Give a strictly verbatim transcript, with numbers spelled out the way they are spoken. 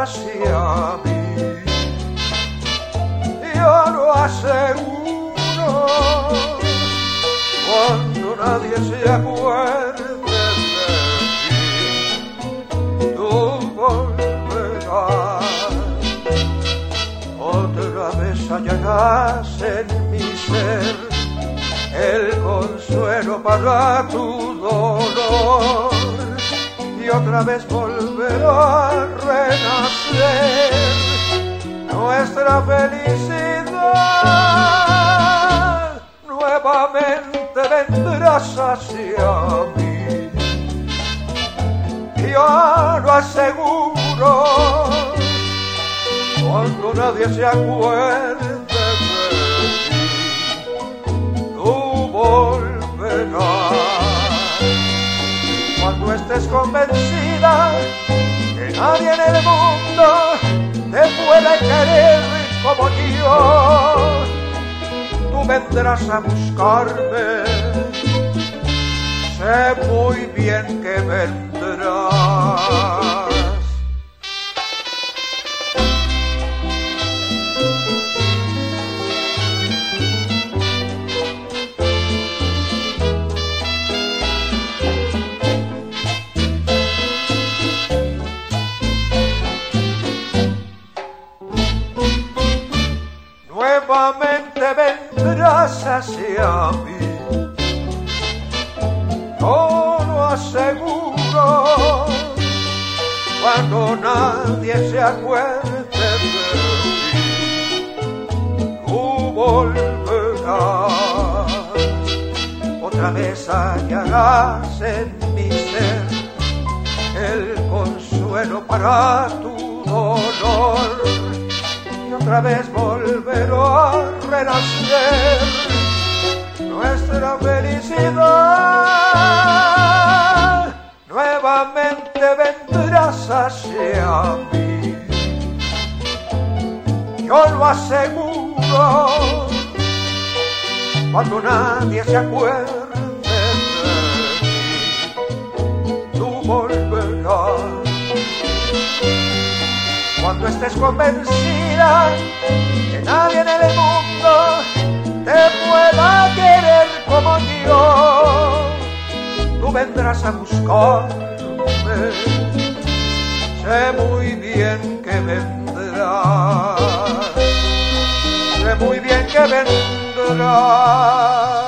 hacia mí. Yo lo aseguro, cuando nadie se acuerde de ti, tú volverás. Otra vez hallarás en mi ser el consuelo para tu dolor, y otra vez volverá a renacer nuestra felicidad. Nuevamente vendrás hacia mí, yo lo aseguro, cuando nadie se acuerde de ti, tú volverás. Cuando estés convencida que nadie en el mundo te puede querer como yo, tú vendrás a buscarme, sé muy bien que vendrás. Nuevamente vendrás hacia mí, yo lo aseguro, cuando nadie se acuerde de ti, tú volverás. Otra vez hallarás en mi ser el consuelo para tu dolor, otra vez volverá a renacer nuestra felicidad. Nuevamente vendrás hacia mí, yo lo aseguro, cuando nadie se acuerde de ti, tú volverás. Cuando estés convencida que nadie en el mundo te pueda querer como yo, tú vendrás a buscarme, sé muy bien que vendrás, sé muy bien que vendrás.